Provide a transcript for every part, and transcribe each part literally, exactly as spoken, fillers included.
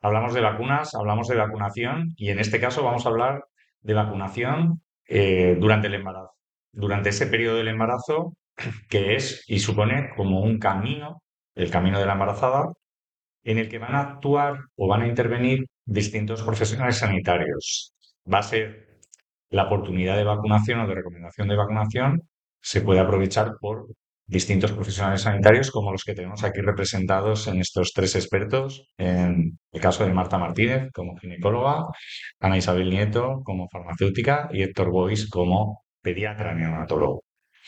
hablamos de vacunas, hablamos de vacunación y en este caso vamos a hablar de vacunación eh, durante el embarazo. Durante ese periodo del embarazo, que es y supone como un camino, el camino de la embarazada, en el que van a actuar o van a intervenir distintos profesionales sanitarios. Va a ser la oportunidad de vacunación o de recomendación de vacunación se puede aprovechar por distintos profesionales sanitarios como los que tenemos aquí representados en estos tres expertos, en el caso de Marta Martínez como ginecóloga, Ana Isabel Nieto como farmacéutica y Héctor Bois como pediatra neonatólogo.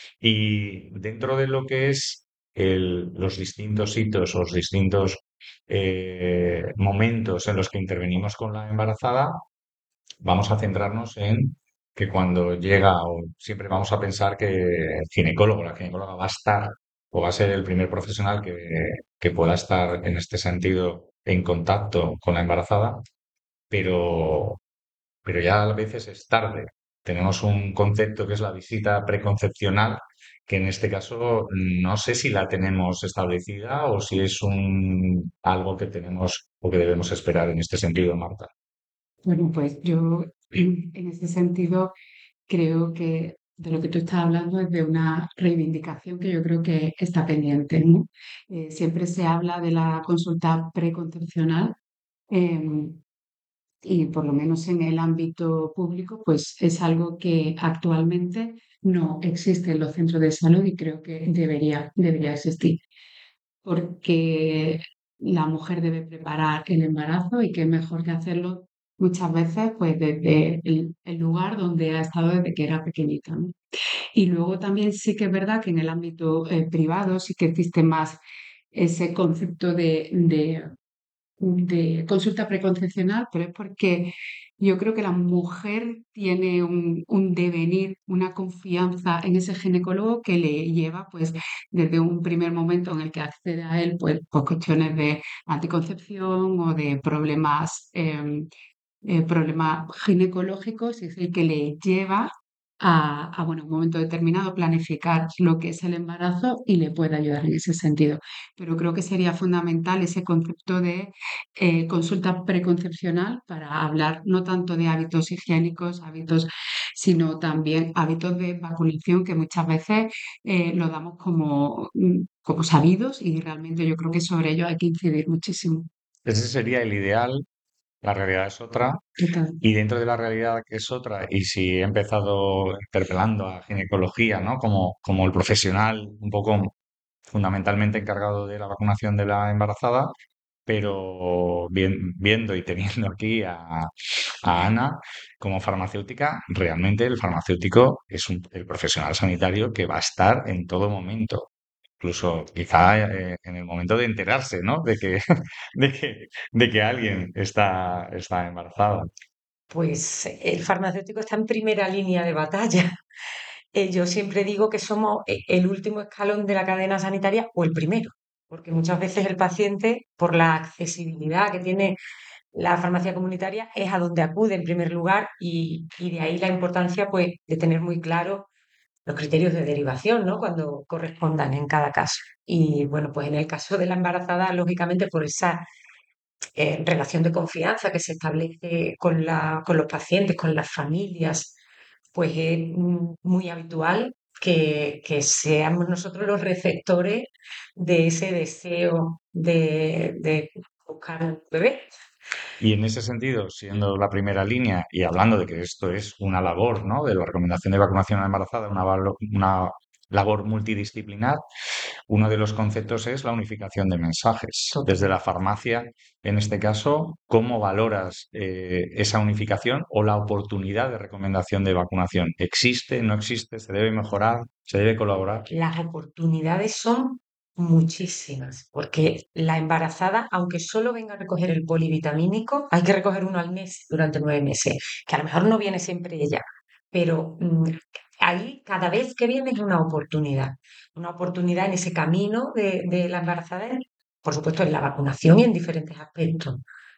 Y dentro de lo que es el- los distintos hitos o los distintos eh, momentos en los que intervenimos con la embarazada, vamos a centrarnos en que cuando llega, o siempre vamos a pensar que el ginecólogo, la ginecóloga va a estar o va a ser el primer profesional que, que pueda estar en este sentido en contacto con la embarazada, pero pero ya a veces es tarde. Tenemos un concepto que es la visita preconcepcional, que en este caso no sé si la tenemos establecida o si es un algo que tenemos o que debemos esperar en este sentido, Marta. Bueno, pues yo en ese sentido creo que de lo que tú estás hablando es de una reivindicación que yo creo que está pendiente, ¿no? Eh, siempre se habla de la consulta preconcepcional, eh, y por lo menos en el ámbito público, pues es algo que actualmente no existe en los centros de salud y creo que debería, debería existir, porque la mujer debe preparar el embarazo y qué mejor que hacerlo muchas veces pues desde el, el lugar donde ha estado desde que era pequeñita, ¿no? Y luego también sí que es verdad que en el ámbito eh, privado sí que existe más ese concepto de, de de consulta preconcepcional, pero es porque yo creo que la mujer tiene un, un devenir, una confianza en ese ginecólogo que le lleva, pues, desde un primer momento en el que accede a él, pues, por cuestiones de anticoncepción o de problemas, eh, eh, problemas ginecológicos, y es el que le lleva a, a, bueno, en un momento determinado planificar lo que es el embarazo y le puede ayudar en ese sentido. Pero creo que sería fundamental ese concepto de eh, consulta preconcepcional para hablar no tanto de hábitos higiénicos, hábitos, sino también hábitos de vacunación que muchas veces eh, lo damos como, mm, como sabidos y realmente yo creo que sobre ello hay que incidir muchísimo. Ese sería el ideal, la realidad es otra, Total. y dentro de la realidad que es otra, y si he empezado interpelando a ginecología, ¿no? Como, como el profesional un poco fundamentalmente encargado de la vacunación de la embarazada, pero bien- viendo y teniendo aquí a, a Ana como farmacéutica, realmente el farmacéutico es un- el profesional sanitario que va a estar en todo momento. Incluso quizá eh, en el momento de enterarse, ¿no? De que, de que, de que alguien está, está embarazada. Pues el farmacéutico está en primera línea de batalla. Eh, yo siempre digo que somos e- el último escalón de la cadena sanitaria o el primero, porque muchas veces el paciente, por la accesibilidad que tiene la farmacia comunitaria, es a donde acude en primer lugar y, y de ahí la importancia pues, de tener muy claro los criterios de derivación, ¿no? Cuando correspondan en cada caso. Y bueno, pues en el caso de la embarazada, lógicamente por esa eh, relación de confianza que se establece con la, con los pacientes, con las familias, pues es mm, muy habitual que, que seamos nosotros los receptores de ese deseo de, de buscar un bebé. Y en ese sentido, siendo la primera línea y hablando de que esto es una labor, ¿no? De la recomendación de vacunación a la embarazada, una, valo- una labor multidisciplinar, uno de los conceptos es la unificación de mensajes. Desde Total. la farmacia, en este caso, ¿cómo valoras eh, esa unificación o la oportunidad de recomendación de vacunación? ¿Existe? ¿No existe? ¿Se debe mejorar? ¿Se debe colaborar? Las oportunidades son muchísimas, porque la embarazada, aunque solo venga a recoger el polivitamínico, hay que recoger uno al mes durante nueve meses, que a lo mejor no viene siempre ella, pero mm, ahí cada vez que viene es una oportunidad, una oportunidad en ese camino de, de la embarazada, por supuesto en la vacunación y en diferentes aspectos.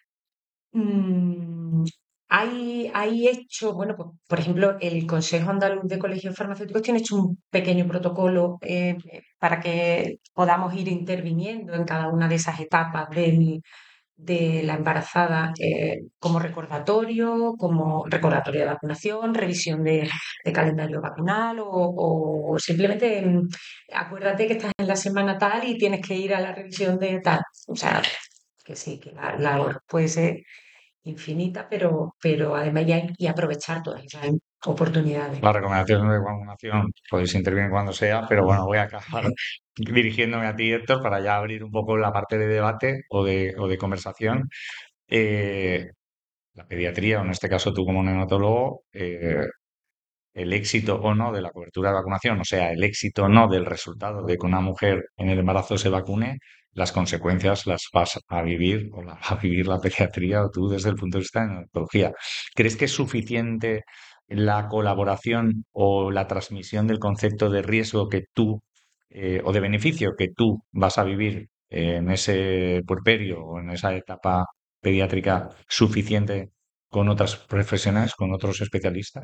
Mm, hay, hay hecho, bueno, pues, por ejemplo, el Consejo Andaluz de Colegios Farmacéuticos tiene hecho un pequeño protocolo eh, eh, para que podamos ir interviniendo en cada una de esas etapas del, de la embarazada eh, como recordatorio, como recordatorio de vacunación, revisión de, de calendario vacunal o, o simplemente mm, acuérdate que estás en la semana tal y tienes que ir a la revisión de tal. O sea, que sí, que la, la labor puede ser infinita, pero, pero además ya hay y aprovechar todas esas oportunidades. Las recomendaciones de vacunación podéis intervenir cuando sea, pero bueno, voy a acabar dirigiéndome a ti, Héctor, para ya abrir un poco la parte de debate o de, o de conversación. Eh, la pediatría, o en este caso tú como neonatólogo, eh, el éxito o no de la cobertura de vacunación, o sea, el éxito o no del resultado de que una mujer en el embarazo se vacune, las consecuencias las vas a vivir o las va a vivir la pediatría o tú desde el punto de vista de neonatología. ¿Crees que es suficiente la colaboración o la transmisión del concepto de riesgo que tú eh, o de beneficio que tú vas a vivir en ese puerperio o en esa etapa pediátrica suficiente con otras profesionales, con otros especialistas?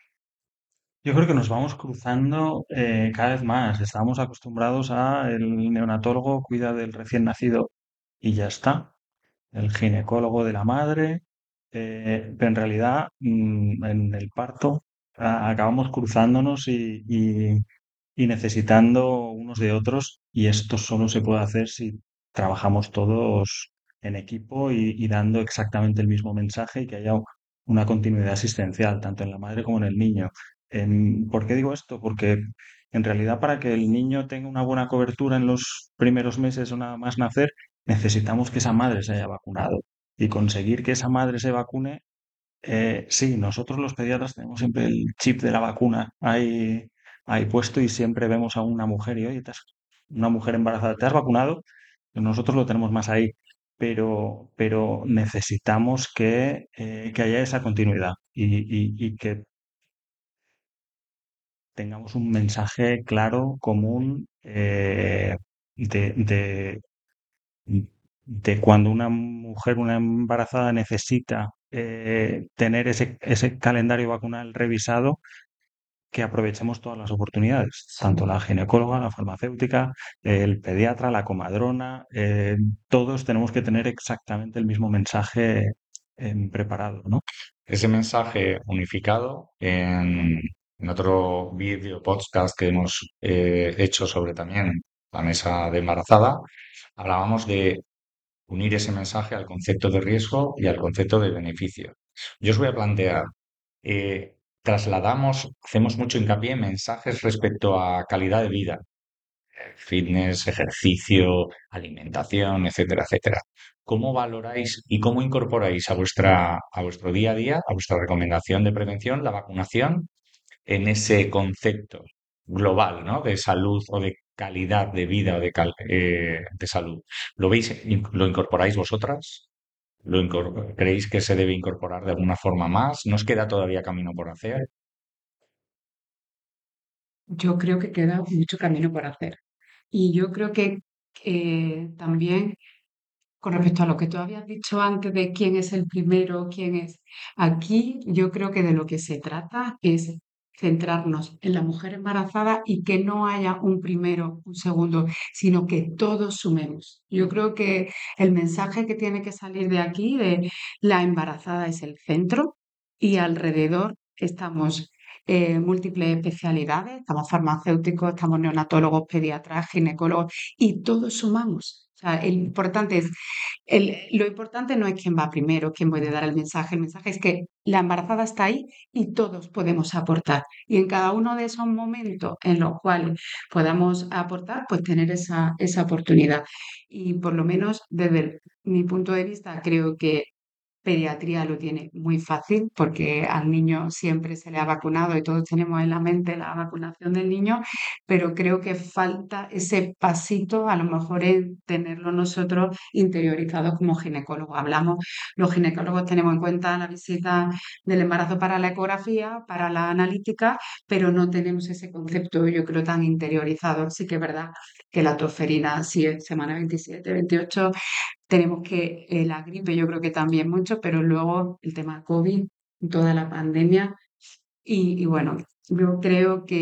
Yo creo que nos vamos cruzando eh, cada vez más. Estamos acostumbrados a el neonatólogo cuida del recién nacido y ya está. El ginecólogo de la madre, eh, pero en realidad mm, en el parto a- acabamos cruzándonos y, y- y necesitando unos de otros y esto solo se puede hacer si trabajamos todos en equipo y, y dando exactamente el mismo mensaje y que haya una continuidad asistencial, tanto en la madre como en el niño. Em, ¿por qué digo esto? Porque en realidad para que el niño tenga una buena cobertura en los primeros meses o nada más nacer, necesitamos que esa madre se haya vacunado. Y conseguir que esa madre se vacune, eh, sí, nosotros los pediatras tenemos siempre el chip de la vacuna ahí, ahí puesto y siempre vemos a una mujer y, oye, ¿te has- una mujer embarazada, ¿te has vacunado? Nosotros lo tenemos más ahí, pero, pero necesitamos que, eh, que haya esa continuidad y, y- y que tengamos un mensaje claro, común, eh, de, de de cuando una mujer, una embarazada necesita eh, tener ese, ese calendario vacunal revisado, que aprovechemos todas las oportunidades, tanto la ginecóloga, la farmacéutica, el pediatra, la comadrona, eh, todos tenemos que tener exactamente el mismo mensaje eh, preparado, ¿no? Ese mensaje unificado en, en otro vídeo podcast que hemos eh, hecho sobre también la mesa de embarazada, hablábamos de unir ese mensaje al concepto de riesgo y al concepto de beneficio. Yo os voy a plantear, eh, trasladamos, hacemos mucho hincapié en mensajes respecto a calidad de vida, fitness, ejercicio, alimentación, etcétera, etcétera. ¿Cómo valoráis y cómo incorporáis a vuestra, a vuestro día a día, a vuestra recomendación de prevención, la vacunación en ese concepto global, ¿no? De salud o de calidad de vida o de, cal- eh, de salud? ¿Lo veis, in- lo incorporáis vosotras? ¿Lo incor- creéis que se debe incorporar de alguna forma más? ¿Nos queda todavía camino por hacer? Yo creo que queda mucho camino por hacer. Y yo creo que eh, también con respecto a lo que tú habías dicho antes de quién es el primero, quién es, aquí yo creo que de lo que se trata es centrarnos en la mujer embarazada y que no haya un primero, un segundo, sino que todos sumemos. Yo creo que el mensaje que tiene que salir de aquí, de la embarazada es el centro y alrededor estamos eh, múltiples especialidades, estamos farmacéuticos, estamos neonatólogos, pediatras, ginecólogos y todos sumamos. O sea, el importante es el- lo importante no es quién va primero, quién puede dar el mensaje. El mensaje es que la embarazada está ahí y todos podemos aportar. Y en cada uno de esos momentos en los cuales podamos aportar, pues tener esa, esa oportunidad. Y por lo menos desde mi punto de vista, creo que pediatría lo tiene muy fácil porque al niño siempre se le ha vacunado y todos tenemos en la mente la vacunación del niño, pero creo que falta ese pasito, a lo mejor en tenerlo nosotros interiorizados como ginecólogos. Hablamos, los ginecólogos tenemos en cuenta la visita del embarazo para la ecografía, para la analítica, pero no tenemos ese concepto, yo creo, tan interiorizado. Sí que es verdad que la tosferina sí es semana veintisiete, veintiocho. Tenemos que eh, la gripe, yo creo que también mucho, pero luego el tema COVID, toda la pandemia. Y, y bueno, yo creo que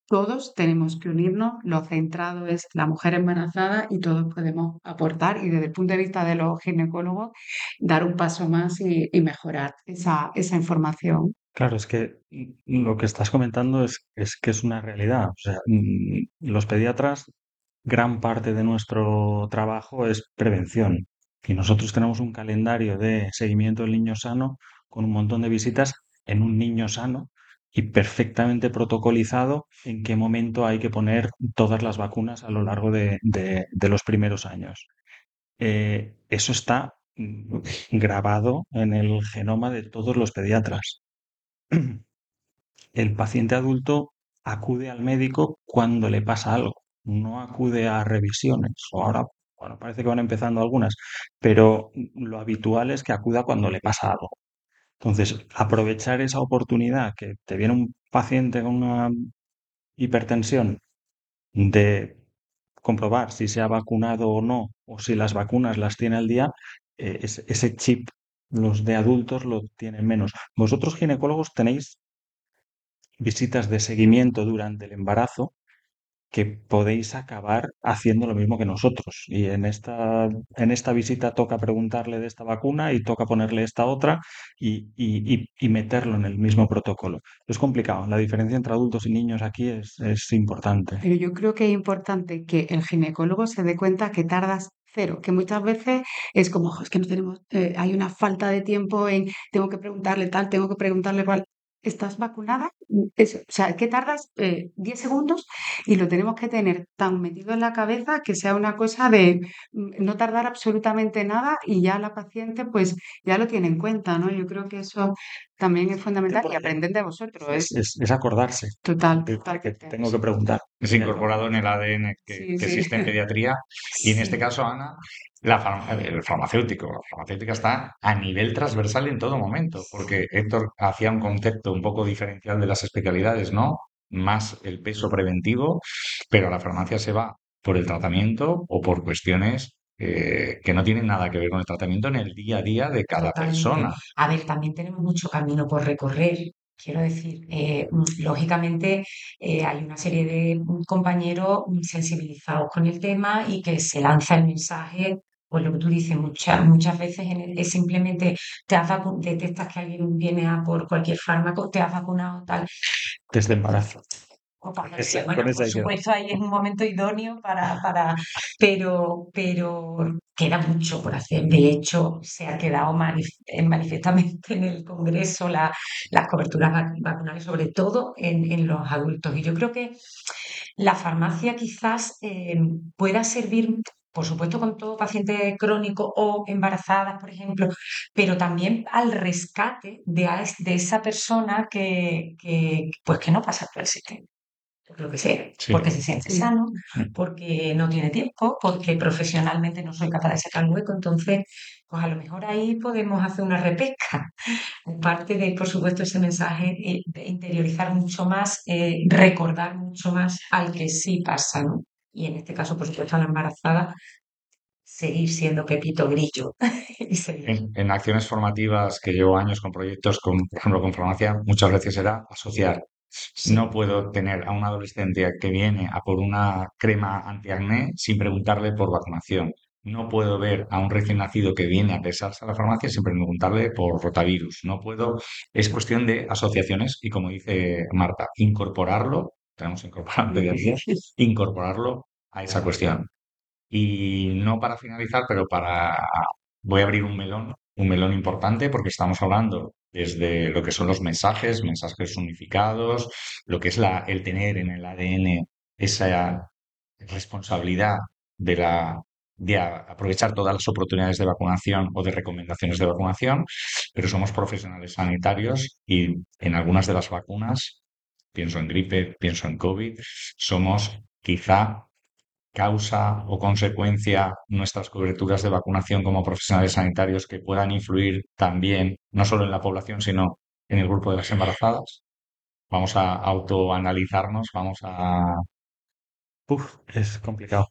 todos tenemos que unirnos, lo centrado es la mujer embarazada y todos podemos aportar y desde el punto de vista de los ginecólogos dar un paso más y, y mejorar esa, esa información. Claro, es que mm, lo que estás comentando es, es que es una realidad. O sea, mm, los pediatras, gran parte de nuestro trabajo es prevención. Y nosotros tenemos un calendario de seguimiento del niño sano con un montón de visitas en un niño sano y perfectamente protocolizado en qué momento hay que poner todas las vacunas a lo largo de, de- de los primeros años. Eh, eso está mm, grabado en el genoma de todos los pediatras. El paciente adulto acude al médico cuando le pasa algo, no acude a revisiones. O ahora, bueno, parece que van empezando algunas, pero lo habitual es que acuda cuando le pasa algo. Entonces, aprovechar esa oportunidad que te viene un paciente con una hipertensión de comprobar si se ha vacunado o no, o si las vacunas las tiene al día, eh, ese, ese chip los de adultos lo tienen menos. Vosotros ginecólogos tenéis visitas de seguimiento durante el embarazo que podéis acabar haciendo lo mismo que nosotros. Y en esta, en esta visita toca preguntarle de esta vacuna y toca ponerle esta otra y, y- y- y meterlo en el mismo protocolo. Es complicado. La diferencia entre adultos y niños aquí es, es importante. Pero yo creo que es importante que el ginecólogo se dé cuenta que tardas cero, que muchas veces es como, "Jo, es que no tenemos, eh, hay una falta de tiempo en, tengo que preguntarle tal, tengo que preguntarle cual. ¿Estás vacunada? Mm, Eso, o sea, que tardas eh, diez segundos y lo tenemos que tener tan metido en la cabeza que sea una cosa de mm, no tardar absolutamente nada y ya la paciente pues ya lo tiene en cuenta, ¿no? Yo creo que eso también es fundamental y aprender de vosotros, Es, es es- es acordarse total, de que totalmente. tengo que preguntar. Es incorporado en el A D N que, Sí, que sí. existe en pediatría y en este Sí, caso, Ana, la farma- el farmacéutico, la farmacéutica está a nivel transversal en todo momento, porque Héctor hacía un concepto un poco diferencial de las especialidades, ¿no? Más el peso preventivo, pero la farmacia se va por el tratamiento o por cuestiones eh, que no tienen nada que ver con el tratamiento en el día a día de cada totalmente. persona. A ver, también tenemos mucho camino por recorrer. Quiero decir, eh, mm, lógicamente eh, hay una serie de mm, compañeros mm, sensibilizados con el tema y que se lanza el mensaje, pues lo que tú dices, muchas, muchas veces en el- es simplemente te has vacu- detectas que alguien viene a por cualquier fármaco, te has vacunado, tal. Desde embarazo. O cuando Esa- sí, bueno, con esa por hay que dar. supuesto, ahí es un momento idóneo para, para, pero, pero queda mucho por hacer. De hecho, se ha quedado manif- eh, manifiestamente en el Congreso la- las coberturas vac- vacunales, sobre todo en, en los adultos. Y yo creo que la farmacia quizás eh, pueda servir, por supuesto, con todo paciente crónico o embarazadas, por ejemplo, pero también al rescate de, a es- de esa persona que, que, pues que no pasa por el sistema por lo que sea, Sí. porque se siente Sí. sano, Mm. porque no tiene tiempo, porque profesionalmente no soy capaz de sacar un hueco. Entonces, pues a lo mejor ahí podemos hacer una repesca. Aparte de, por supuesto, ese mensaje, eh, de interiorizar mucho más, eh, recordar mucho más al que sí pasa, ¿no? Y en este caso, por supuesto, a la embarazada, seguir siendo Pepito Grillo y seguir. En, en acciones formativas que llevo años con proyectos, con, por ejemplo, con farmacia, muchas veces era asociar. No Sí, puedo tener a un adolescente que viene a por una crema antiacné sin preguntarle por vacunación. No puedo ver a un recién nacido que viene a pesarse a la farmacia sin preguntarle por rotavirus. No puedo. Es cuestión de asociaciones y, como dice Marta, incorporarlo, tenemos que incorporar en pediatría, incorporarlo a esa cuestión. Y no para finalizar, pero para... Voy a abrir un melón, un melón importante porque estamos hablando desde lo que son los mensajes, mensajes unificados, lo que es la, el tener en el A D N esa responsabilidad de la de a- aprovechar todas las oportunidades de vacunación o de recomendaciones de vacunación, pero somos profesionales sanitarios y en algunas de las vacunas, pienso en gripe, pienso en COVID, somos quizá causa o consecuencia nuestras coberturas de vacunación como profesionales sanitarios que puedan influir también, no solo en la población, sino en el grupo de las embarazadas? Vamos a autoanalizarnos, vamos a... Uf, es complicado.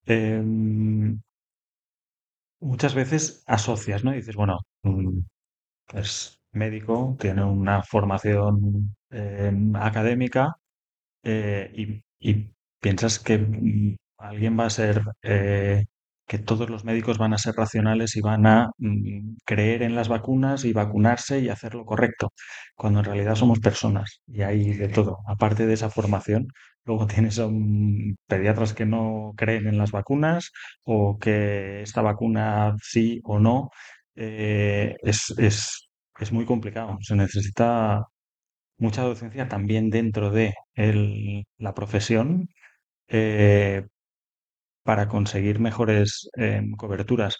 Em, muchas veces asocias, ¿no? Y dices, bueno, mm, es médico, tiene una formación em, académica, eh, y, y piensas que mm, alguien va a ser, eh, que todos los médicos van a ser racionales y van a mm, creer en las vacunas y vacunarse y hacer lo correcto, cuando en realidad somos personas y hay de todo. Aparte de esa formación, luego tienes a un- pediatras que no creen en las vacunas o que esta vacuna sí o no. eh, es, es, es muy complicado. Se necesita mucha docencia también dentro de el- la profesión, eh, para conseguir mejores eh, coberturas.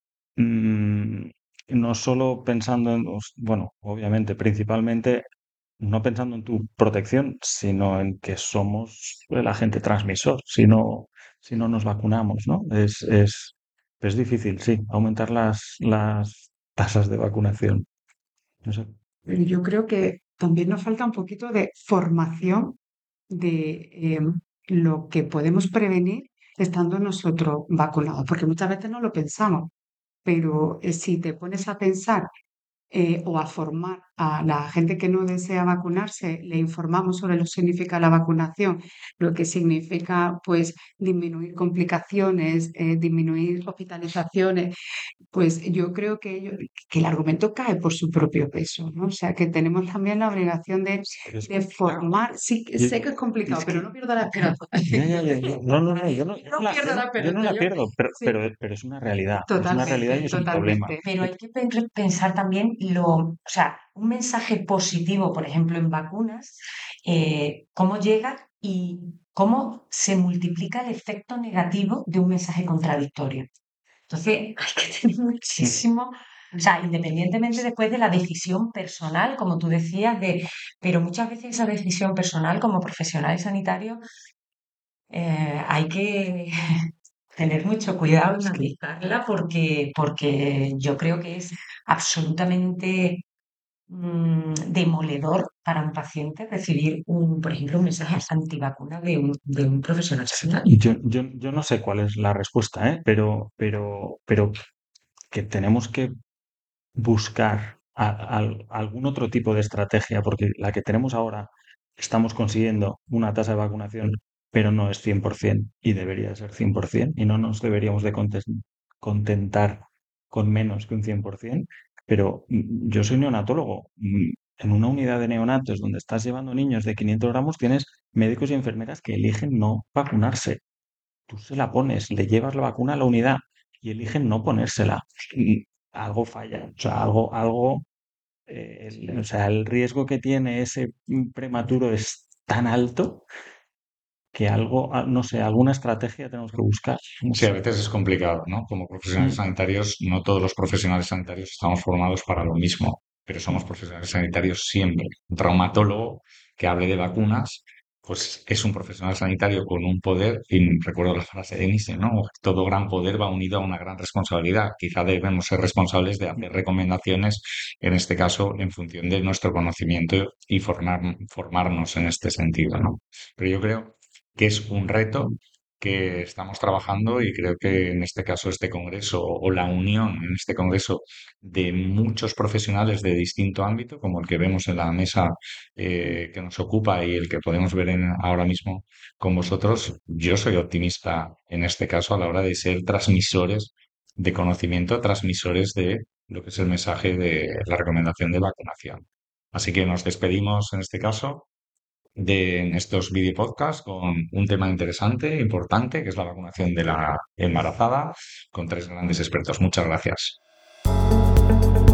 Mm, no solo pensando en, os- bueno, obviamente, principalmente, no pensando en tu protección, sino en que somos el agente transmisor si no, si no nos vacunamos, ¿no? Es, es, es difícil, sí, aumentar las, las tasas de vacunación. No sé. Pero yo creo que también nos falta un poquito de formación de em, lo que podemos prevenir estando nosotros vacunados, porque muchas veces no lo pensamos, pero eh, si te pones a pensar eh, o a formar a la gente que no desea vacunarse, le informamos sobre lo que significa la vacunación, lo que significa pues disminuir complicaciones, eh, disminuir hospitalizaciones, pues yo creo que, ello- que el argumento cae por su propio peso, ¿no? O sea, que tenemos también la obligación de, Pero es de formar. Sí, que Yo- sé que es complicado, es pero que no pierda la esperanza. ya, ya, ya, ya. No, no, no, yo no, yo No no la, pierda yo la no, yo no esperanza, la yo. pierdo, pero, Sí, pero, pero es una realidad, es una realidad y totalmente, es un problema. totalmente. Pero hay que pen- pensar también lo, o sea, un mensaje positivo, por ejemplo, en vacunas, eh, cómo llega y cómo se multiplica el efecto negativo de un mensaje contradictorio. Entonces, hay que tener Mm. muchísimo, o sea, independientemente después de la decisión personal, como tú decías, de, pero muchas veces esa decisión personal como profesional sanitario, eh, hay que tener mucho cuidado en analizarla porque, porque yo creo que es absolutamente mm, demoledor para un paciente recibir un, por ejemplo, un mensaje antivacuna de un, de un profesional sanitario. Yo, yo, yo no sé cuál es la respuesta, ¿eh? Pero, pero, pero que tenemos que buscar a- al- algún otro tipo de estrategia, porque la que tenemos ahora estamos consiguiendo una tasa de vacunación, pero no es cien por ciento y debería ser cien por ciento y no nos deberíamos de contes- contentar con menos que un cien por ciento. Pero mm, yo soy neonatólogo. mm, En una unidad de neonatos donde estás llevando niños de quinientos gramos, tienes médicos y enfermeras que eligen no vacunarse. Tú se la pones, le llevas la vacuna a la unidad y eligen no ponérsela. Y algo falla. O sea, algo, algo, eh, el, o sea, el riesgo que tiene ese mm, prematuro es tan alto que algo, ah, no sé, alguna estrategia tenemos que buscar. No Sí, a sé. veces es complicado, ¿no? Como profesionales Mm, sanitarios, no todos los profesionales sanitarios estamos formados para lo mismo, pero somos mm, profesionales sanitarios siempre. Un traumatólogo que hable de vacunas, pues es un profesional sanitario con un poder, y recuerdo la frase de Nietzsche, ¿no? Todo gran poder va unido a una gran responsabilidad. Quizá debemos ser responsables de mm. hacer recomendaciones, en este caso, en función de nuestro conocimiento y formar, formarnos en este sentido, ¿no? Pero yo creo que es un reto que estamos trabajando y creo que en este caso este congreso o la unión en este congreso de muchos profesionales de distinto ámbito, como el que vemos en la mesa eh, que nos ocupa y el que podemos ver en- ahora mismo con vosotros, yo soy optimista en este caso a la hora de ser transmisores de conocimiento, transmisores de lo que es el mensaje de la recomendación de vacunación. Así que nos despedimos en este caso de estos video podcasts con un tema interesante, importante, que es la vacunación de la embarazada, con tres grandes expertos. Muchas gracias.